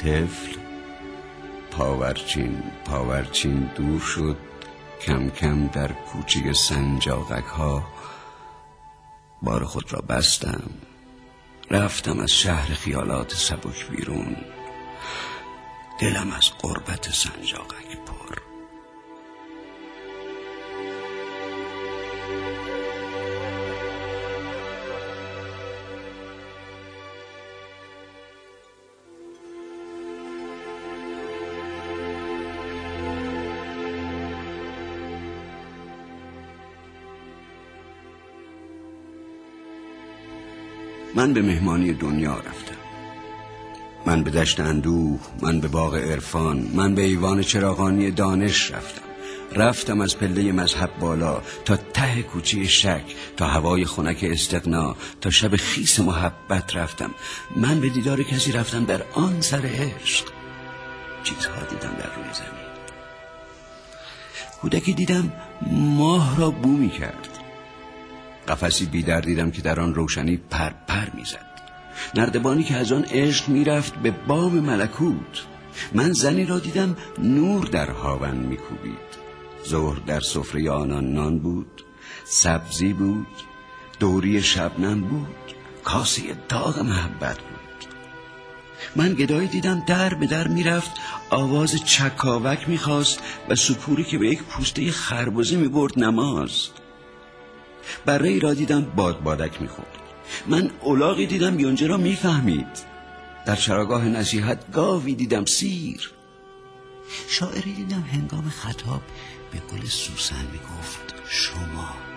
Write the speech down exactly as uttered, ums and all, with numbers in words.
طفل پاورچین پاورچین دور شد، کم کم در کوچه سنجاقک ها بار خود را بستم. رفتم از شهر خیالات سبک بیرون، دلم از غربت سنجاقک پر. من به مهمانی دنیا رفتم، من به دشت اندوه، من به باغ عرفان، من به ایوان چراغانی دانش رفتم. رفتم از پله مذهب بالا تا ته کوچه شک، تا هوای خنک استغنا، تا شب خیس محبت رفتم. من به دیدار کسی رفتم در آن سر عشق. چیزها دیدم در روی زمین. کودکی دیدم ماه را بو می کرد. قفسی بیدر دیدم که در آن روشنی پر پر می زد. نردبانی که از آن عشق می رفت به بام ملکوت. من زنی را دیدم نور در هاون می کوبید. ظهر در سفره آنان نان بود، سبزی بود، دوری شبنم بود، کاسه داغ محبت بود. من گدایی دیدم در به در می رفت، آواز چکاوک می خواست و سپوری که به یک پوسته خربزه می برد نماز. بره‌ای را دیدم باد بادک می خورد. من الاغی دیدم یونجه را می فهمید. در چراگاه نصیحت گاوی دیدم سیر. شاعری دیدم هنگام خطاب به گل سوسن می گفت شما.